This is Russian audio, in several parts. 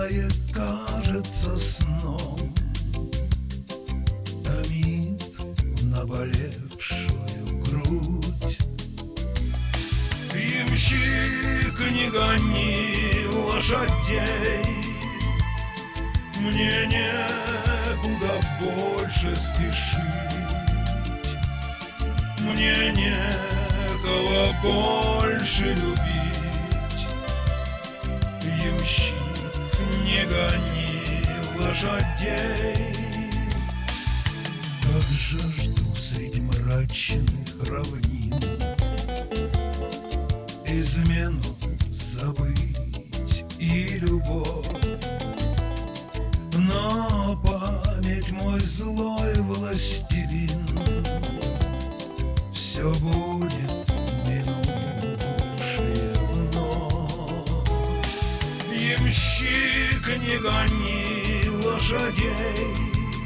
белое кажется сном, томит наболевшую грудь. Ямщик, не гони лошадей, мне некуда больше спешить, мне некого больше любить. Ямщик, не гони лошадей. Как жажду среди мрачных равнин измену забыть и любовь, но память мой злой властелин все будет минувшее вновь. Ямщик, не гони лошадей,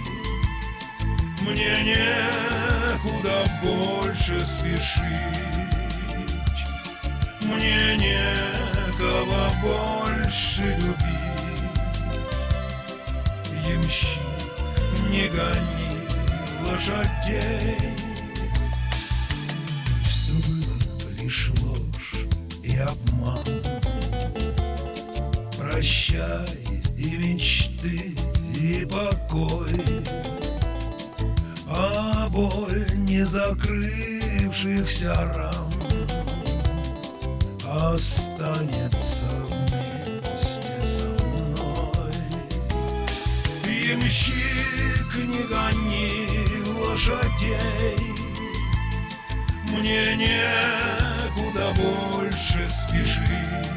мне некуда больше спешить, мне некого больше любить. Ямщик, не гони лошадей. Все было лишь ложь и обман, прощай и мечты, и покой, а боль не закрывшихся ран останется вместе со мной. Ямщик, не гони лошадей, мне некуда больше спешить,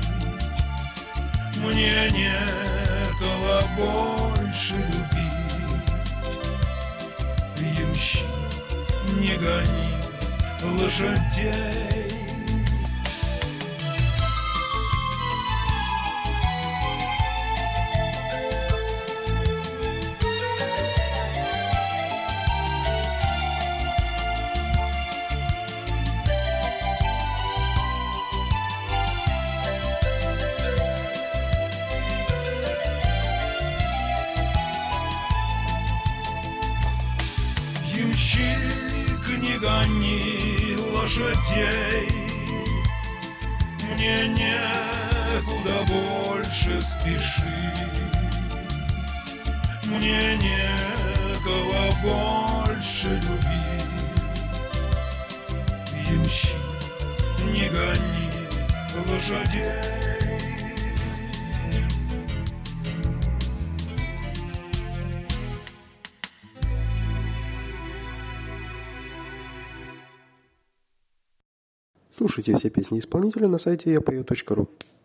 мне некого больше любить. Ямщик, не гони лошадей. Ямщик, не гони лошадей, мне некуда больше спешить, мне некого больше любить. Ямщик, не гони лошадей. Слушайте все песни исполнителя на сайте yapою.ru.